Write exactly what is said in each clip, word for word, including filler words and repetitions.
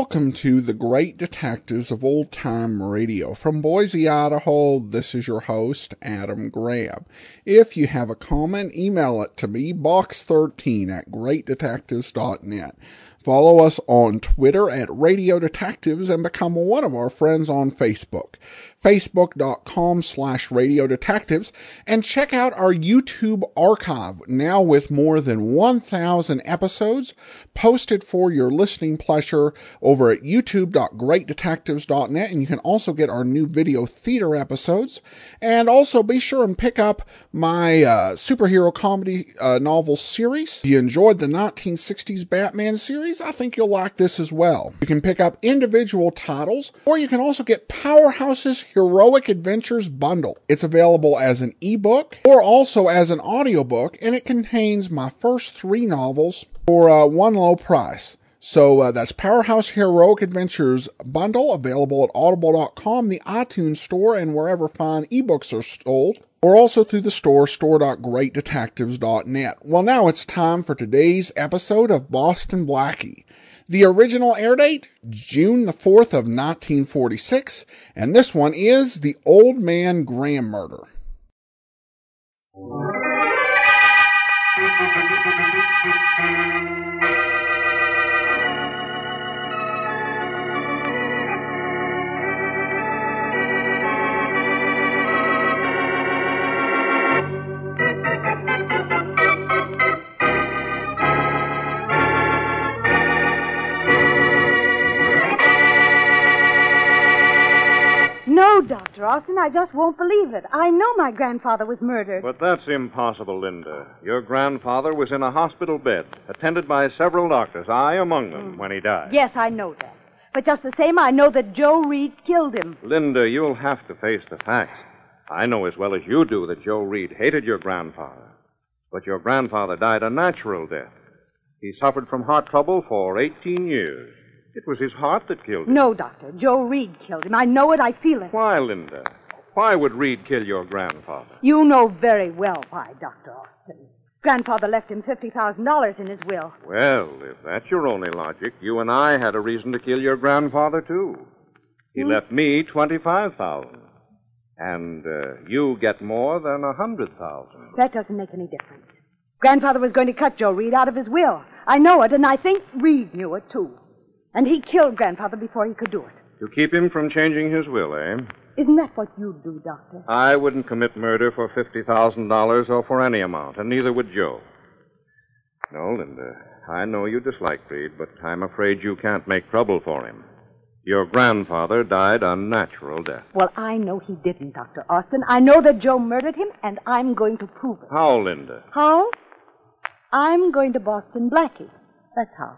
welcome to the Great Detectives of Old Time Radio. From Boise, Idaho, this is your host, Adam Graham. If you have a comment, email it to me, box thirteen at great detectives dot net. Follow us on Twitter at Radio Detectives and become one of our friends on Facebook, facebook.com slash Radio Detectives, and check out our YouTube archive, now with more than one thousand episodes posted for your listening pleasure over at youtube dot great detectives dot net, and you can also get our new video theater episodes, and also be sure and pick up my uh, superhero comedy uh, novel series. If you enjoyed the nineteen sixties Batman series, I think you'll like this as well. You can pick up individual titles, or you can also get Powerhouse's Heroic Adventures Bundle. It's available as an ebook or also as an audiobook, and it contains my first three novels for uh, one low price. So uh, that's Powerhouse Heroic Adventures Bundle, available at audible dot com, the iTunes Store, and wherever fine ebooks are sold, or also through the store, store dot great detectives dot net. Well, now it's time for today's episode of Boston Blackie. The original air date, June the fourth of nineteen forty-six, and this one is The Old Man Graham Murder. No, Doctor Austin, I just won't believe it. I know my grandfather was murdered. But that's impossible, Linda. Your grandfather was in a hospital bed, attended by several doctors, I among them, mm. when he died. Yes, I know that. But just the same, I know that Joe Reed killed him. Linda, you'll have to face the facts. I know as well as you do that Joe Reed hated your grandfather. But your grandfather died a natural death. He suffered from heart trouble for eighteen years. It was his heart that killed him. No, Doctor. Joe Reed killed him. I know it. I feel it. Why, Linda? Why would Reed kill your grandfather? You know very well why, Doctor Austin. Grandfather left him fifty thousand dollars in his will. Well, if that's your only logic, you and I had a reason to kill your grandfather, too. He hmm? left me twenty-five thousand dollars. And uh, you get more than a hundred thousand dollars. That doesn't make any difference. Grandfather was going to cut Joe Reed out of his will. I know it, and I think Reed knew it, too. And he killed Grandfather before he could do it. To keep him from changing his will, eh? Isn't that what you'd do, Doctor? I wouldn't commit murder for fifty thousand dollars or for any amount, and neither would Joe. No, Linda, I know you dislike Reed, but I'm afraid you can't make trouble for him. Your grandfather died a natural death. Well, I know he didn't, Doctor Austin. I know that Joe murdered him, and I'm going to prove it. How, Linda? How? I'm going to Boston Blackie. That's how.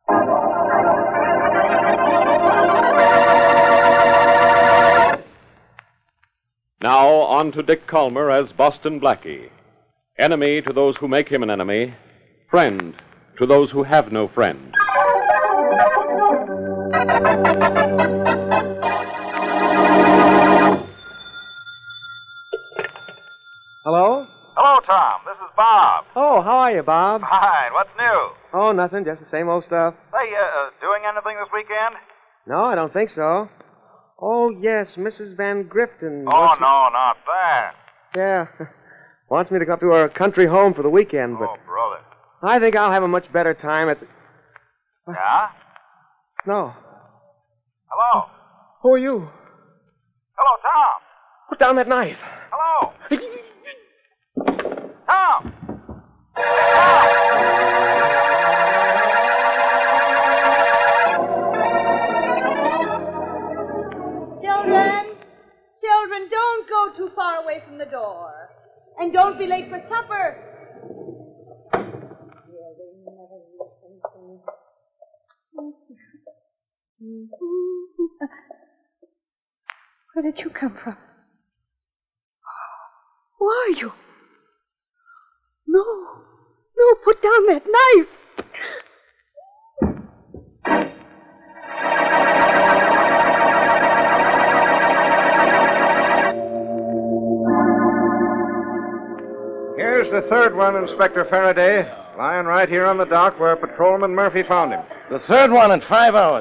Now, on to Dick Calmer as Boston Blackie. Enemy to those who make him an enemy. Friend to those who have no friend. Hello? Hello, Tom. This is Bob. Oh, how are you, Bob? Fine. What's new? Oh, nothing. Just the same old stuff. Say, uh, uh, doing anything this weekend? No, I don't think so. Oh, yes, Missus Van Grifton. Oh, no, not that. Yeah. Wants me to come to her country home for the weekend, but... Oh, brother. I think I'll have a much better time at the... Yeah? No. Hello? Who are you? Hello, Tom. Put down that knife. Hello? Tom! Children, children, don't go too far away from the door. And don't be late for supper. Where did you come from? Who are you? No, no, put down that knife. Here's the third one, Inspector Faraday, lying right here on the dock where Patrolman Murphy found him. The third one in five hours.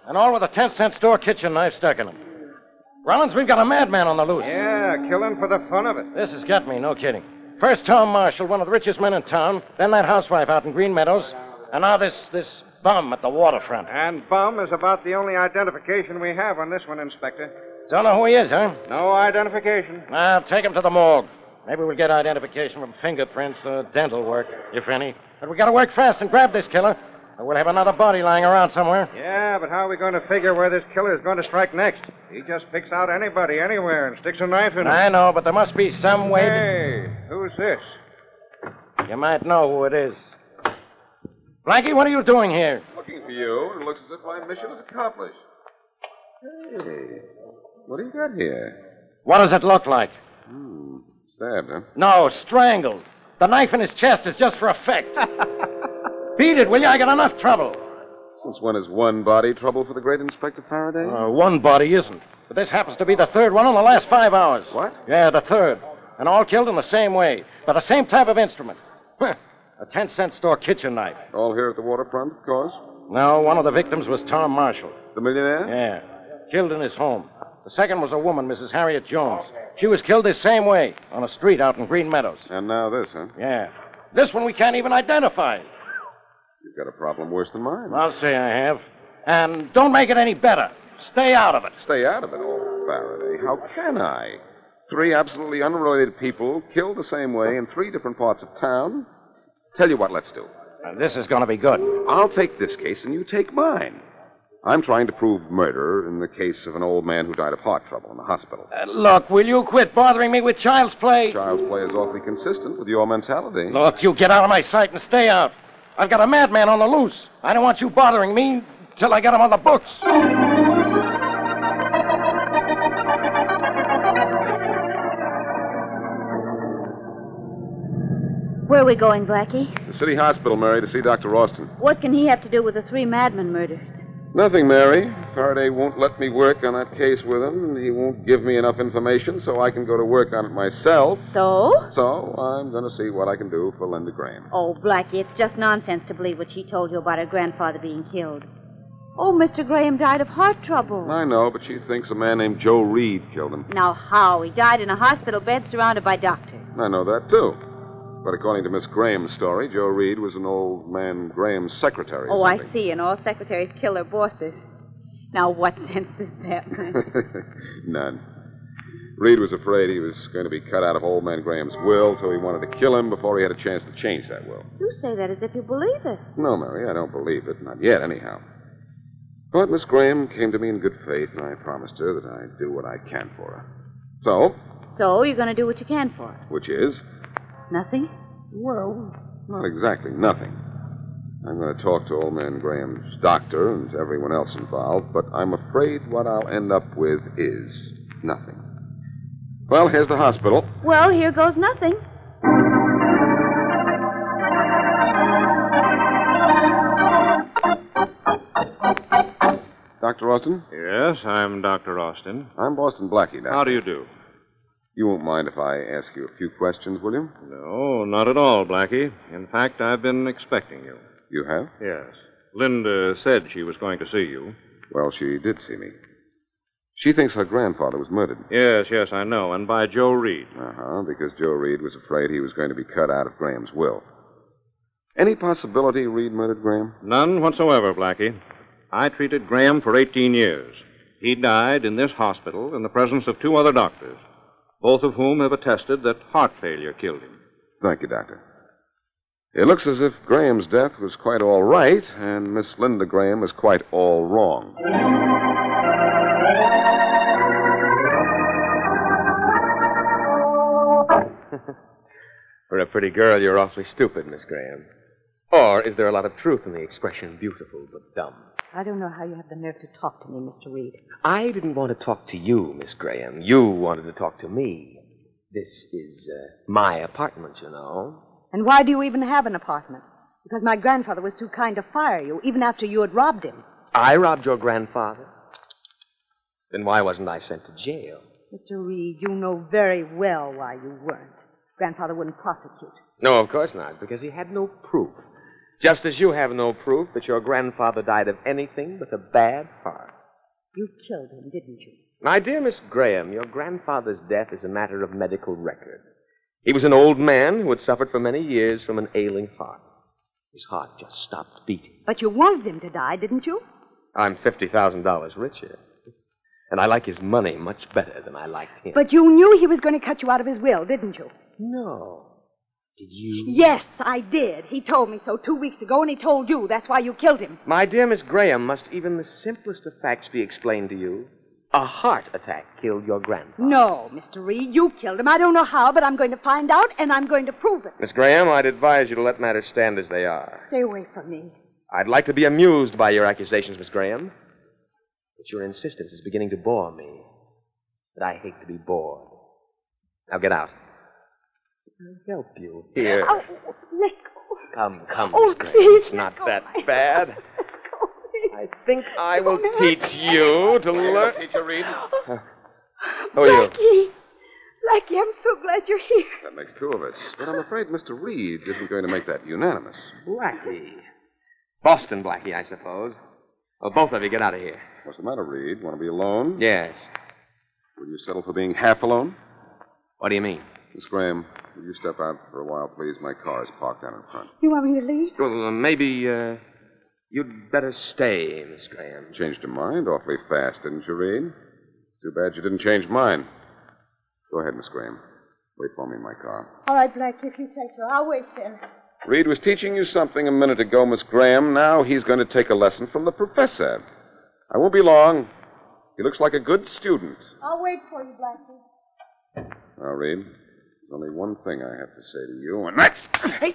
And all with a ten-cent store kitchen knife stuck in them. Rollins, we've got a madman on the loose. Yeah, killing for the fun of it. This has got me, no kidding. First Tom Marshall, one of the richest men in town, then that housewife out in Green Meadows, and now this this bum at the waterfront. And bum is about the only identification we have on this one, Inspector. Don't know who he is, huh? No identification. Now, take him to the morgue. Maybe we'll get identification from fingerprints or dental work, if any. But we gotta work fast and grab this killer, or we'll have another body lying around somewhere. Yeah, but how are we going to figure where this killer is going to strike next? He just picks out anybody, anywhere, and sticks a knife in him. I know, but there must be some way. Hey, who's this? To... You might know who it is. Blackie, what are you doing here? Looking for you. It looks as if my mission is accomplished. Hey, what do you got here? What does it look like? Hmm, stabbed, huh? No, strangled. The knife in his chest is just for effect. Beat it, will you? I got enough trouble. Since when is one body trouble for the great Inspector Faraday? Uh, one body isn't. But this happens to be the third one in the last five hours. What? Yeah, the third. And all killed in the same way. By the same type of instrument. A ten-cent store kitchen knife. All here at the waterfront, of course? No, one of the victims was Tom Marshall. The millionaire? Yeah. Killed in his home. The second was a woman, Missus Harriet Jones. She was killed the same way, on a street out in Green Meadows. And now this, huh? Yeah. This one we can't even identify. You've got a problem worse than mine. I'll say I have. And don't make it any better. Stay out of it. Stay out of it, oh, Faraday. How can I? Three absolutely unrelated people killed the same way in three different parts of town. Tell you what, let's do. Uh, this is going to be good. I'll take this case and you take mine. I'm trying to prove murder in the case of an old man who died of heart trouble in the hospital. Uh, look, will you quit bothering me with child's play? Child's play is awfully consistent with your mentality. Look, you get out of my sight and stay out. I've got a madman on the loose. I don't want you bothering me till I get him on the books. Where are we going, Blackie? The city hospital, Mary, to see Doctor Austin. What can he have to do with the three madman murders? Nothing, Mary. Faraday won't let me work on that case with him, and he won't give me enough information so I can go to work on it myself. So? So I'm going to see what I can do for Linda Graham. Oh, Blackie, it's just nonsense to believe what she told you about her grandfather being killed. Oh, Mister Graham died of heart trouble. I know, but she thinks a man named Joe Reed killed him. Now, how? He died in a hospital bed surrounded by doctors. I know that, too. But according to Miss Graham's story, Joe Reed was an old man Graham's secretary. Oh, I see, and all secretaries kill their bosses. Now, what sense does that make? None. Reed was afraid he was going to be cut out of old man Graham's will, so he wanted to kill him before he had a chance to change that will. You say that as if you believe it. No, Mary, I don't believe it. Not yet, anyhow. But Miss Graham came to me in good faith, and I promised her that I'd do what I can for her. So? So, you're going to do what you can for her? Which is? Nothing? Well, not exactly nothing. I'm going to talk to old man Graham's doctor and to everyone else involved, but I'm afraid what I'll end up with is nothing. Well, here's the hospital. Well, here goes nothing. Doctor Austin? Yes, I'm Doctor Austin. I'm Boston Blackie, Doctor. How do you do? You won't mind if I ask you a few questions, will you? No, not at all, Blackie. In fact, I've been expecting you. You have? Yes. Linda said she was going to see you. Well, she did see me. She thinks her grandfather was murdered. Yes, yes, I know, and by Joe Reed. Uh-huh, because Joe Reed was afraid he was going to be cut out of Graham's will. Any possibility Reed murdered Graham? None whatsoever, Blackie. I treated Graham for eighteen years. He died in this hospital in the presence of two other doctors, both of whom have attested that heart failure killed him. Thank you, Doctor. It looks as if Graham's death was quite all right, and Miss Linda Graham is quite all wrong. For a pretty girl, you're awfully stupid, Miss Graham. Or is there a lot of truth in the expression beautiful but dumb? I don't know how you have the nerve to talk to me, Mister Reed. I didn't want to talk to you, Miss Graham. You wanted to talk to me. This is uh, my apartment, you know. And why do you even have an apartment? Because my grandfather was too kind to fire you, even after you had robbed him. I robbed your grandfather? Then why wasn't I sent to jail? Mister Reed, you know very well why you weren't. Grandfather wouldn't prosecute. No, of course not, because he had no proof. Just as you have no proof that your grandfather died of anything but a bad heart. You killed him, didn't you? My dear Miss Graham, your grandfather's death is a matter of medical record. He was an old man who had suffered for many years from an ailing heart. His heart just stopped beating. But you wanted him to die, didn't you? I'm fifty thousand dollars richer. And I like his money much better than I like him. But you knew he was going to cut you out of his will, didn't you? No. Did you? Yes, I did. He told me so two weeks ago, and he told you. That's why you killed him. My dear Miss Graham, must even the simplest of facts be explained to you? A heart attack killed your grandfather. No, Mister Reed, you killed him. I don't know how, but I'm going to find out, and I'm going to prove it. Miss Graham, I'd advise you to let matters stand as they are. Stay away from me. I'd like to be amused by your accusations, Miss Graham. But your insistence is beginning to bore me. But I hate to be bored. Now get out. I'll help you. Here. Oh, let go. Come, come, Oh, Miss Graham. please, It's not let go. that bad. I think I will teach you to learn. Teacher Reed. Uh, who are you? Blackie. Blackie, I'm so glad you're here. That makes two of us. But I'm afraid Mister Reed isn't going to make that unanimous. Blackie. Boston Blackie, I suppose. Well, both of you get out of here. What's the matter, Reed? Want to be alone? Yes. Will you settle for being half alone? What do you mean? Miss Graham, will you step out for a while, please? My car is parked down in front. You want me to leave? Well, uh, maybe uh, you'd better stay, Miss Graham. Changed your mind awfully fast, didn't you, Reed? Too bad you didn't change mine. Go ahead, Miss Graham. Wait for me in my car. All right, Blackie, if you say so. I'll wait there. Reed was teaching you something a minute ago, Miss Graham. Now he's going to take a lesson from the professor. I won't be long. He looks like a good student. I'll wait for you, Blackie. Now, Reed, there's only one thing I have to say to you, and that's... Hey,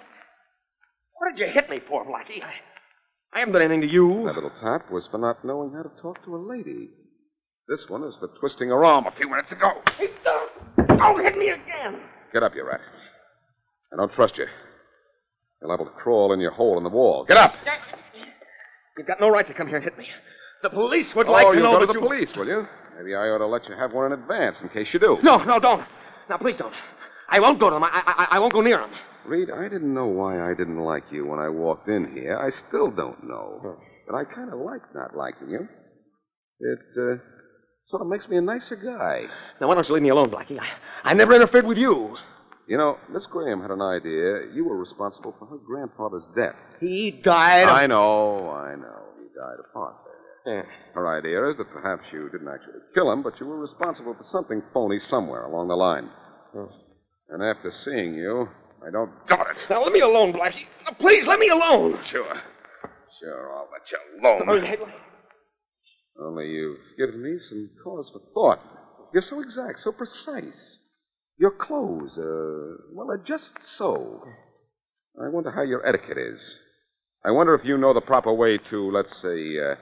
what did you hit me for, Blackie? I, I haven't done anything to you. That little tap was for not knowing how to talk to a lady. This one is for twisting her arm a few minutes ago. Hey, don't, don't hit me again. Get up, you rat. I don't trust you. You're liable to crawl in your hole in the wall. Get up! You've got no right to come here and hit me. The police would Oh, like to you'll know go to that the you... police, will you? Maybe I ought to let you have one in advance in case you do. No, no, don't. Now, please don't. I won't go to them. I, I, I won't go near them. Reed, I didn't know why I didn't like you when I walked in here. I still don't know. But I kind of like not liking you. It, uh, sort of makes me a nicer guy. Now, why don't you leave me alone, Blackie? I, I never interfered with you. You know, Miss Graham had an idea. You were responsible for her grandfather's death. He died of... I know, I know. He died of heart failure. Yeah. Her idea is that perhaps you didn't actually kill him, but you were responsible for something phony somewhere along the line. Oh. And after seeing you, I don't doubt it. Now, let me alone, Blackie. Now, please, let me alone. Sure. Sure, I'll let you alone. Oh, hey, Only you've given me some cause for thought. You're so exact, so precise. Your clothes, uh, well, are just so. I wonder how your etiquette is. I wonder if you know the proper way to, let's say, uh,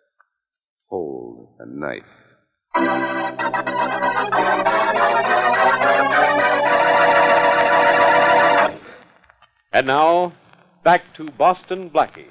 hold a knife. And now, back to Boston Blackie.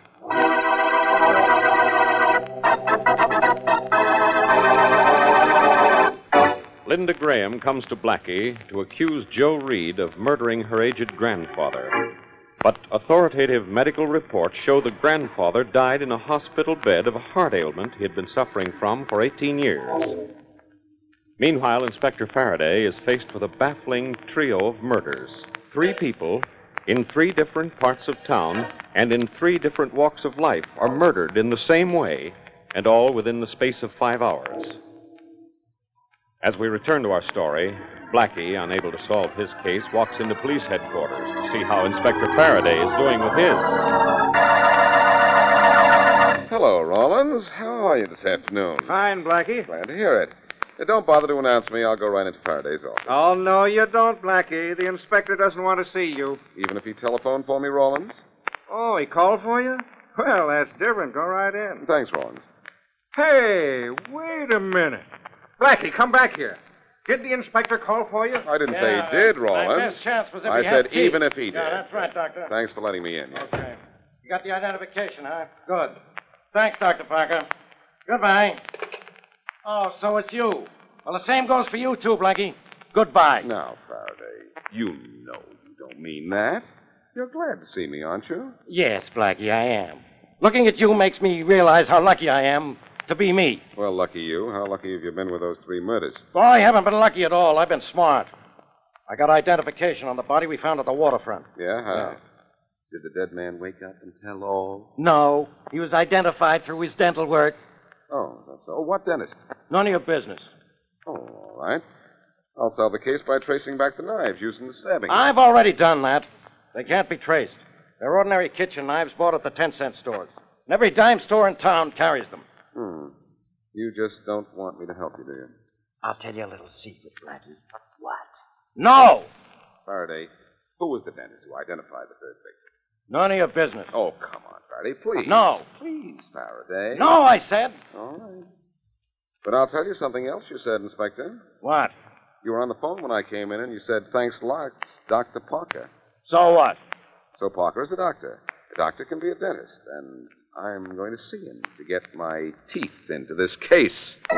Linda Graham comes to Blackie to accuse Joe Reed of murdering her aged grandfather. But authoritative medical reports show the grandfather died in a hospital bed of a heart ailment he had been suffering from for eighteen years. Meanwhile, Inspector Faraday is faced with a baffling trio of murders. Three people in three different parts of town and in three different walks of life are murdered in the same way, and all within the space of five hours. As we return to our story, Blackie, unable to solve his case, walks into police headquarters to see how Inspector Faraday is doing with his. Hello, Rollins. How are you this afternoon? Fine, Blackie. Glad to hear it. Hey, don't bother to announce me. I'll go right into Faraday's office. Oh, no, you don't, Blackie. The inspector doesn't want to see you. Even if he telephoned for me, Rollins? Oh, he called for you? Well, that's different. Go right in. Thanks, Rollins. Hey, wait a minute. Blackie, come back here. Did the inspector call for you? I didn't Yeah, say he did, My Rollins. best chance was if I he said had teeth. even if he did. Yeah, that's right, Doctor. Thanks for letting me in. Yeah. Okay. You got the identification, huh? Good. Thanks, Doctor Parker. Goodbye. Oh, so it's you. Well, the same goes for you, too, Blackie. Goodbye. Now, Faraday, you know you don't mean that. You're glad to see me, aren't you? Yes, Blackie, I am. Looking at you makes me realize how lucky I am to be me. Well, lucky you. How lucky have you been with those three murders? Boy, I haven't been lucky at all. I've been smart. I got identification on the body we found at the waterfront. Yeah? How? Did the dead man wake up and tell all? No. He was identified through his dental work. Oh, that's all. What dentist? None of your business. Oh, all right. I'll solve the case by tracing back the knives using the stabbing. I've already done that. They can't be traced. They're ordinary kitchen knives bought at the ten-cent stores. And every dime store in town carries them. Hmm. You just don't want me to help you, do you? I'll tell you a little secret, Blackie. What? No! Faraday, who was the dentist who identified the third victim? None of your business. Oh, come on, Faraday, please. No. Please, Faraday. No, I said. All right. But I'll tell you something else you said, Inspector. What? You were on the phone when I came in, and you said, thanks a lot, Doctor Parker. So what? So Parker is a doctor. A doctor can be a dentist, and I'm going to see him to get my teeth into this case.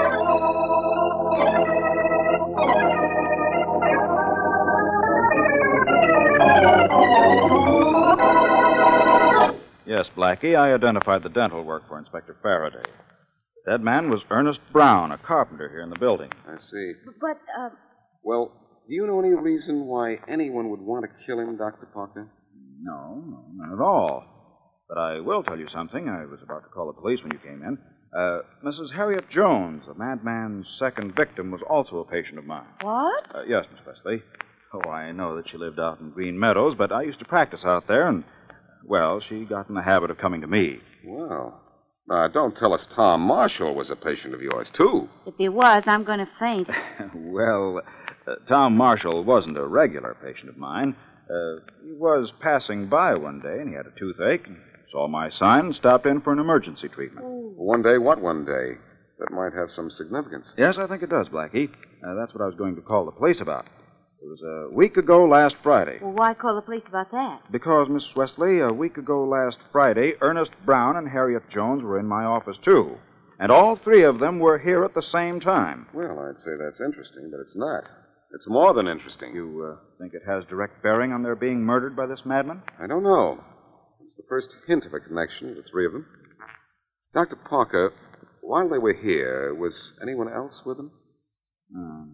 Yes, Blackie, I identified the dental work for Inspector Faraday. The dead man was Ernest Brown, a carpenter here in the building. I see. But, uh... Well, do you know any reason why anyone would want to kill him, Doctor Parker? No, no, none at all. But I will tell you something. I was about to call the police when you came in. Uh, Missus Harriet Jones, the madman's second victim, was also a patient of mine. What? Uh, yes, Miss Wesley. Oh, I know that she lived out in Green Meadows, but I used to practice out there, and, well, she got in the habit of coming to me. Well, now, don't tell us Tom Marshall was a patient of yours, too. If he was, I'm going to faint. Well, uh, Tom Marshall wasn't a regular patient of mine. Uh, he was passing by one day, and he had a toothache, and saw my sign and stopped in for an emergency treatment. One day? What one day? That might have some significance. Yes, I think it does, Blackie. Uh, that's what I was going to call the police about. It was a week ago last Friday. Well, why call the police about that? Because, Miss Wesley, a week ago last Friday, Ernest Brown and Harriet Jones were in my office, too. And all three of them were here at the same time. Well, I'd say that's interesting, but it's not. It's more than interesting. You uh, think it has direct bearing on their being murdered by this madman? I don't know. It's the first hint of a connection, the three of them. Doctor Parker, while they were here, was anyone else with them? No.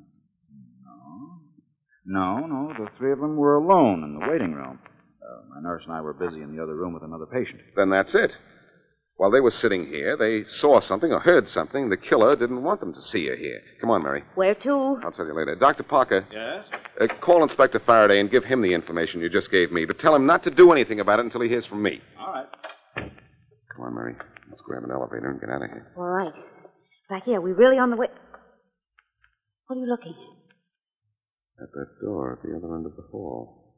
No, no. The three of them were alone in the waiting room. Uh, my nurse and I were busy in the other room with another patient. Then that's it. While they were sitting here, they saw something or heard something the killer didn't want them to see or hear. Come on, Mary. Where to? I'll tell you later. Doctor Parker. Yes? Uh, call Inspector Faraday and give him the information you just gave me, but tell him not to do anything about it until he hears from me. All right. Come on, Mary. Let's grab an elevator and get out of here. All right. Back here, are we really on the way? What are you looking at? At that door at the other end of the hall.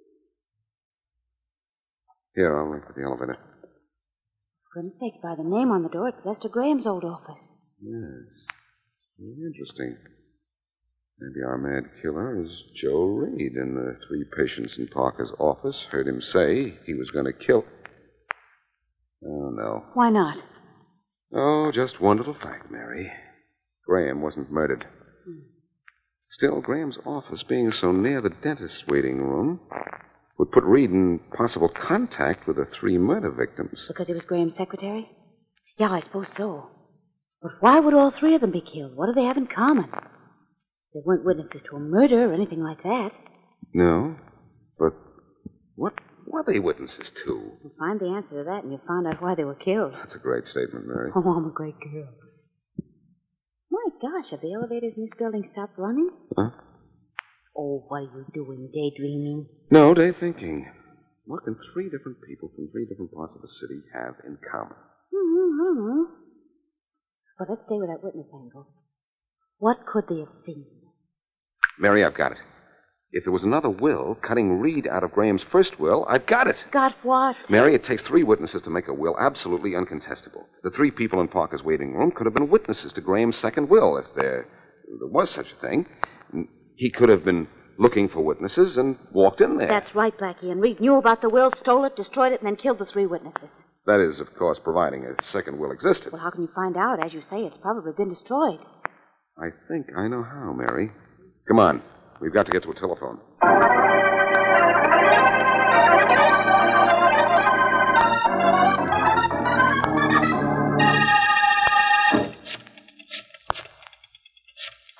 Here, I'll wait for the elevator. For goodness sake, by the name on the door, it's Lester Graham's old office. Yes. Very interesting. Maybe our mad killer is Joe Reed, and the three patients in Parker's office heard him say he was going to kill. Oh, no. Why not? Oh, just one little fact, Mary. Graham wasn't murdered. Hmm. Still, Graham's office, being so near the dentist's waiting room, would put Reed in possible contact with the three murder victims. Because he was Graham's secretary? Yeah, I suppose so. But why would all three of them be killed? What do they have in common? They weren't witnesses to a murder or anything like that. No, but what were they witnesses to? You'll find the answer to that, and you'll find out why they were killed. That's a great statement, Mary. Oh, I'm a great girl. My gosh, have the elevators in this building stopped running? Huh? Oh, what are you doing, daydreaming? No, day thinking. What can three different people from three different parts of the city have in common? Mm-hmm, I don't know. But let's stay with that witness angle. What could they have seen? Mary, I've got it. If there was another will cutting Reed out of Graham's first will, I've got it. Got what? Mary, it takes three witnesses to make a will absolutely uncontestable. The three people in Parker's waiting room could have been witnesses to Graham's second will, if there, there was such a thing. He could have been looking for witnesses and walked in there. That's right, Blackie. And Reed knew about the will, stole it, destroyed it, and then killed the three witnesses. That is, of course, providing a second will existed. Well, how can you find out? As you say, it's probably been destroyed. I think I know how, Mary. Come on. We've got to get to a telephone.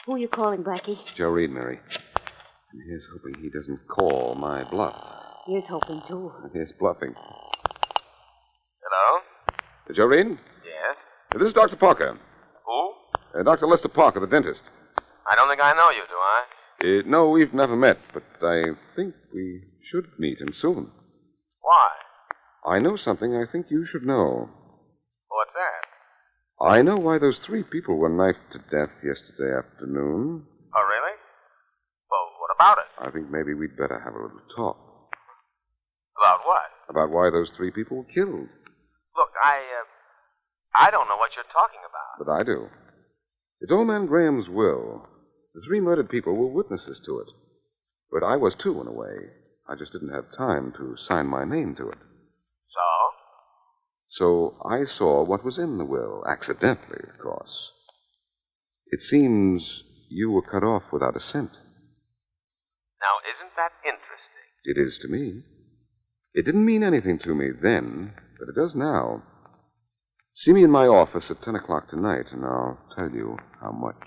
Who are you calling, Blackie? Joe Reed, Mary. And here's hoping he doesn't call my bluff. Here's hoping, too. Here's bluffing. Hello? Uh, Joe Reed? Yes? Uh, This is Doctor Parker. Who? Uh, Doctor Lester Parker, the dentist. I don't think I know you, do I? Uh, no, we've never met, but I think we should meet him soon. Why? I know something I think you should know. What's that? I know why those three people were knifed to death yesterday afternoon. Oh, really? Well, what about it? I think maybe we'd better have a little talk About what? about why those three people were killed. Look, I, uh, I don't know what you're talking about. But I do. It's old man Graham's will. The three murdered people were witnesses to it. But I was too, in a way. I just didn't have time to sign my name to it. So? So I saw what was in the will, accidentally, of course. It seems you were cut off without a cent. Now, isn't that interesting? It is to me. It didn't mean anything to me then, but it does now. See me in my office at ten o'clock tonight, and I'll tell you how much.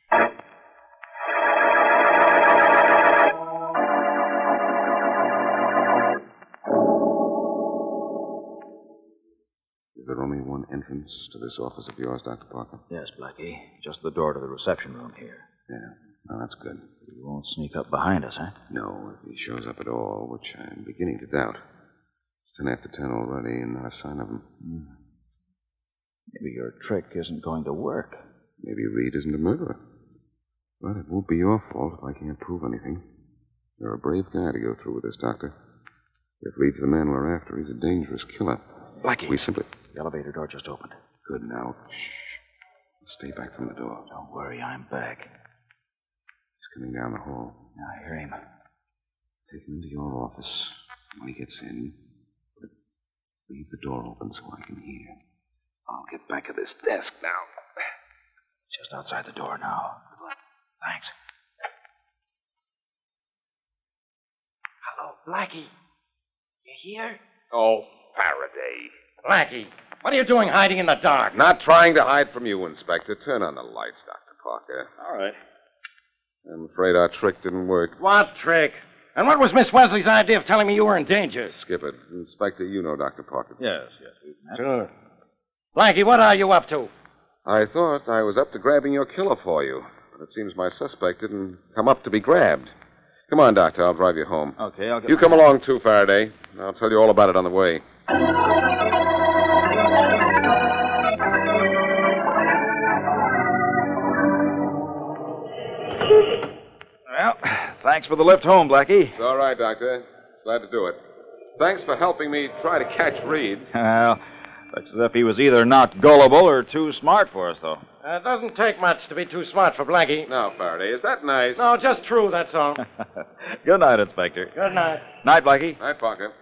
Is there only one entrance to this office of yours, Doctor Parker? Yes, Blackie. Just the door to the reception room here. Yeah. Well, that's good. He won't sneak up behind us, huh? No, if he shows up at all, which I'm beginning to doubt. It's ten after ten already, and not a sign of him. Hmm. Maybe your trick isn't going to work. Maybe Reed isn't a murderer. But it won't be your fault if I can't prove anything. You're a brave guy to go through with this, Doctor. If Reed's the man we're after, he's a dangerous killer. Blackie. We simply... The elevator door just opened. Good now. Shh. Stay back from the door. Don't worry, I'm back. He's coming down the hall. I hear him. Take him into your office. When he gets in, but leave the door open so I can hear. I'll get back at this desk now. Just outside the door now. Thanks. Hello, Blackie. You here? Oh, Faraday. Blackie, what are you doing hiding in the dark? Not trying to hide from you, Inspector. Turn on the lights, Doctor Parker. All right. I'm afraid our trick didn't work. What trick? And what was Miss Wesley's idea of telling me you were in danger? Skip it. Inspector, you know Doctor Parker. Yes, yes, we've met. Sure. Blackie, what are you up to? I thought I was up to grabbing your killer for you, but it seems my suspect didn't come up to be grabbed. Come on, Doctor. I'll drive you home. Okay, I'll get... You come along, too, Faraday. I'll tell you all about it on the way. Well, thanks for the lift home, Blackie. It's all right, Doctor. Glad to do it. Thanks for helping me try to catch Reed. Well, looks as if he was either not gullible or too smart for us, though. Uh, it doesn't take much to be too smart for Blackie. Now, Faraday, is that nice? No, just true, that's all. Good night, Inspector. Good night. Night, Blackie. Night, Parker.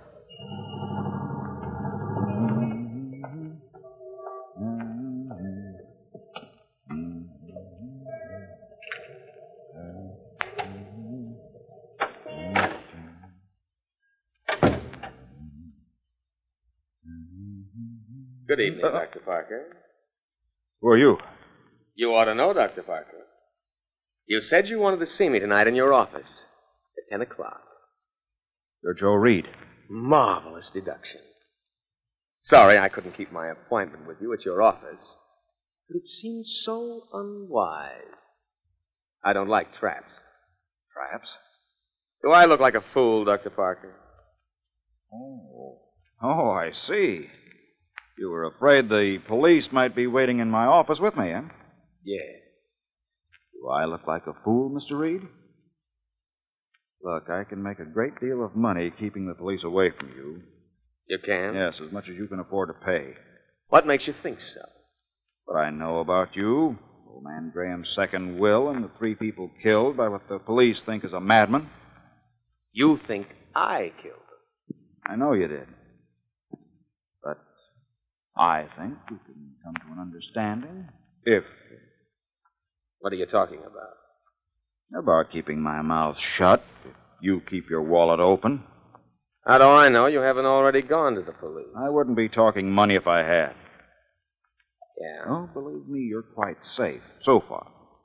Good evening, uh, Doctor Parker. Who are you? You ought to know, Doctor Parker. You said you wanted to see me tonight in your office at ten o'clock. You're Joe Reed. Marvelous deduction. Sorry I couldn't keep my appointment with you at your office, but it seems so unwise. I don't like traps. Traps? Do I look like a fool, Doctor Parker? Oh. Oh, I see. You were afraid the police might be waiting in my office with me, eh? Yeah. Do I look like a fool, Mister Reed? Look, I can make a great deal of money keeping the police away from you. You can? Yes, as much as you can afford to pay. What makes you think so? What I know about you, old man Graham's second will, and the three people killed by what the police think is a madman. You think I killed them? I know you did. But I think we can come to an understanding if... What are you talking about? About keeping my mouth shut if you keep your wallet open. How do I know you haven't already gone to the police? I wouldn't be talking money if I had. Yeah? Oh, believe me, you're quite safe so far.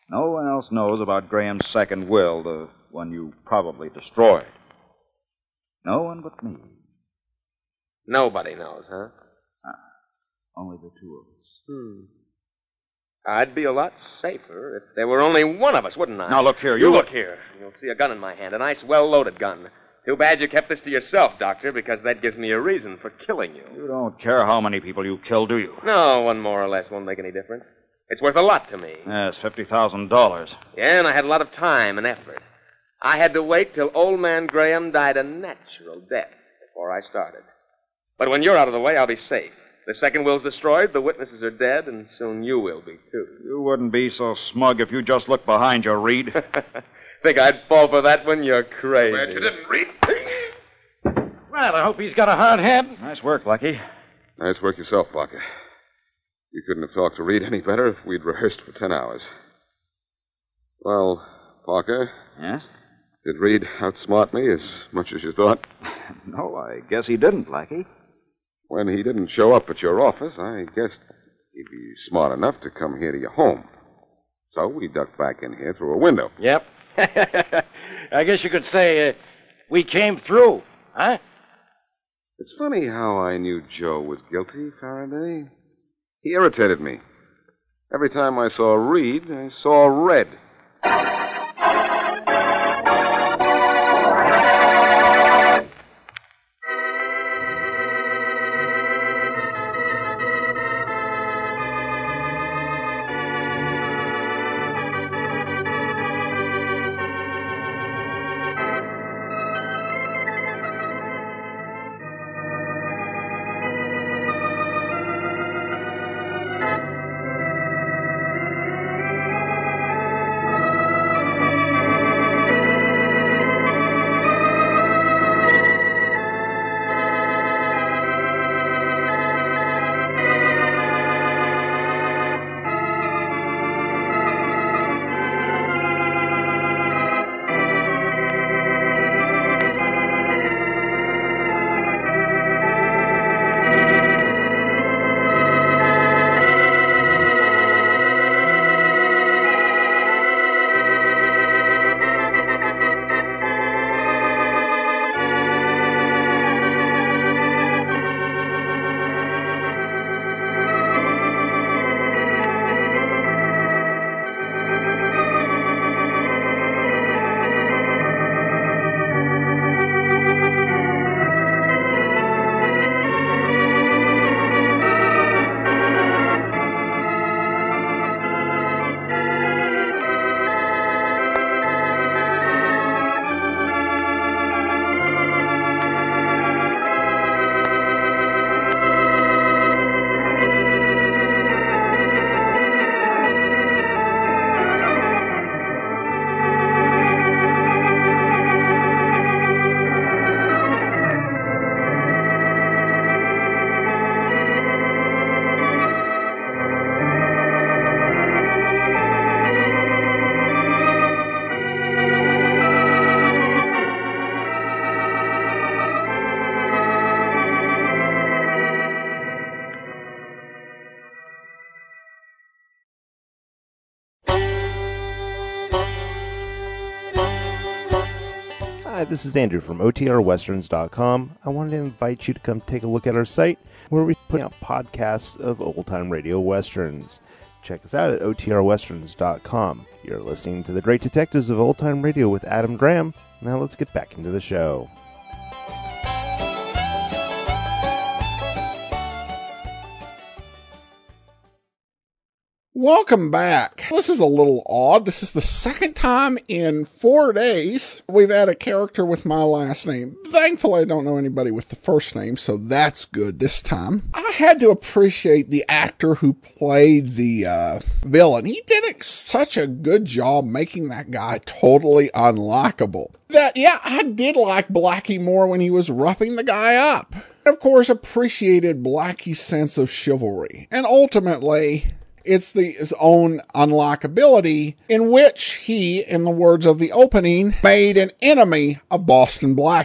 No one else knows about Graham's second will, the one you probably destroyed. No one but me. Nobody knows, huh? Ah, only the two of us. Hmm. I'd be a lot safer if there were only one of us, wouldn't I? Now, look here. You You look here. You'll see a gun in my hand, a nice, well-loaded gun. Too bad you kept this to yourself, Doctor, because that gives me a reason for killing you. You don't care how many people you kill, do you? No, one more or less won't make any difference. It's worth a lot to me. Yes, fifty thousand dollars. Yeah, and I had a lot of time and effort. I had to wait till old man Graham died a natural death before I started. But when you're out of the way, I'll be safe. The second will's destroyed, the witnesses are dead, and soon you will be, too. You wouldn't be so smug if you just looked behind you, Reed. Think I'd fall for that one? You're crazy. Glad you didn't, Reed. Well, I hope he's got a hard head. Nice work, Blackie. Nice work yourself, Parker. You couldn't have talked to Reed any better if we'd rehearsed for ten hours. Well, Parker. Yes? Did Reed outsmart me as much as you thought? No, I guess he didn't, Blackie. When he didn't show up at your office, I guessed he'd be smart enough to come here to your home. So we ducked back in here through a window. Yep. I guess you could say uh, we came through, huh? It's funny how I knew Joe was guilty, Faraday. He irritated me. Every time I saw Reed, I saw red. Hi, this is Andrew from O T R westerns dot com. I wanted to invite you to come take a look at our site where we put out podcasts of old-time radio westerns. Check us out at O T R westerns dot com. You're listening to The Great Detectives of Old Time Radio with Adam Graham. Now let's get back into the show. Welcome back. This is a little odd. This is the second time in four days we've had a character with my last name. Thankfully, I don't know anybody with the first name, so that's good this time. I had to appreciate the actor who played the uh, villain. He did such a good job making that guy totally unlikable. That, yeah, I did like Blackie more when he was roughing the guy up. Of course, appreciated Blackie's sense of chivalry. And ultimately, it's the, his own unlikability in which he, in the words of the opening, made an enemy of Boston Blackie.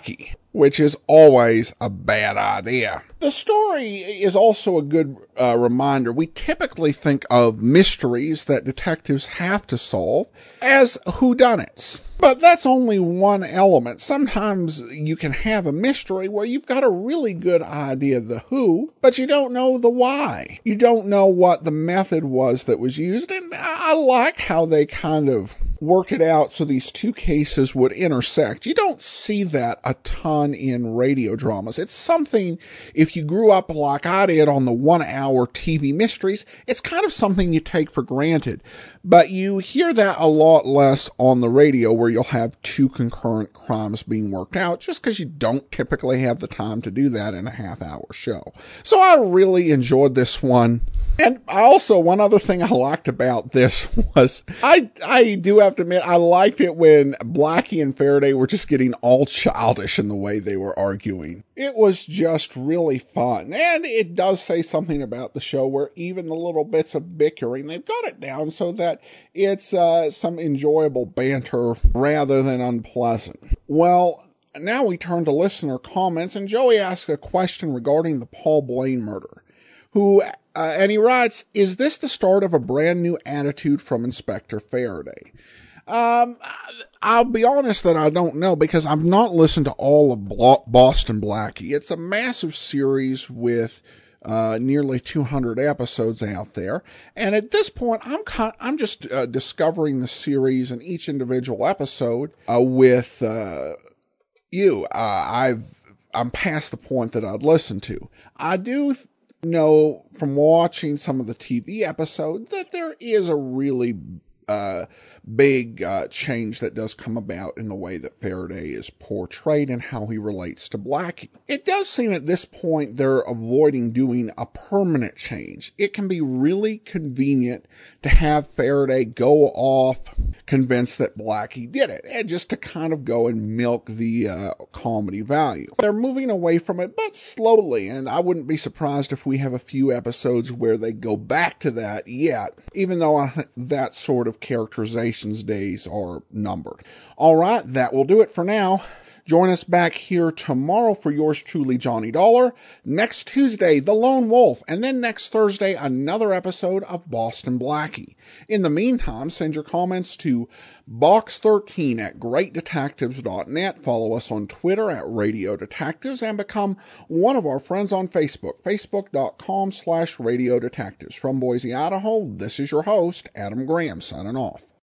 which is always a bad idea. The story is also a good uh, reminder. We typically think of mysteries that detectives have to solve as whodunits. But that's only one element. Sometimes you can have a mystery where you've got a really good idea of the who, but you don't know the why. You don't know what the method was that was used, and I like how they kind of worked it out so these two cases would intersect. You don't see that a ton in radio dramas. It's something, if you grew up like I did on the one-hour T V mysteries, it's kind of something you take for granted. But you hear that a lot less on the radio, where you'll have two concurrent crimes being worked out, just because you don't typically have the time to do that in a half-hour show. So I really enjoyed this one. And also, one other thing I liked about this was, I I do have to admit, I liked it when Blackie and Faraday were just getting all childish in the way they were arguing. It was just really fun. And it does say something about the show where even the little bits of bickering, they've got it down so that it's uh, some enjoyable banter rather than unpleasant. Well, now we turn to listener comments, and Joey asks a question regarding the Paul Blaine murder. Who, uh, and he writes, is this the start of a brand new attitude from Inspector Faraday? Um, I'll be honest that I don't know, because I've not listened to all of Boston Blackie. It's a massive series with uh, nearly two hundred episodes out there. And at this point, I'm kind, I'm just uh, discovering the series and each individual episode uh, with uh, you. Uh, I've, I'm past the point that I'd listen to. I do th- know from watching some of the T V episodes that there is a really uh, big uh, change that does come about in the way that Faraday is portrayed and how he relates to Blackie. It does seem at this point they're avoiding doing a permanent change. It can be really convenient to have Faraday go off convinced that Blackie did it, and just to kind of go and milk the uh, comedy value. They're moving away from it, but slowly, and I wouldn't be surprised if we have a few episodes where they go back to that yet, even though I think that sort of characterization's days are numbered. All right, that will do it for now. Join us back here tomorrow for yours truly, Johnny Dollar. Next Tuesday, The Lone Wolf. And then next Thursday, another episode of Boston Blackie. In the meantime, send your comments to box thirteen at great detectives dot net. Follow us on Twitter at Radio Detectives and become one of our friends on Facebook. Facebook.com slash Radio Detectives. From Boise, Idaho, this is your host, Adam Graham, signing off.